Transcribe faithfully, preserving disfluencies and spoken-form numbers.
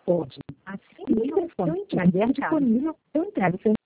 pode. Assim, o telefone que estiver disponível, eu entrego seu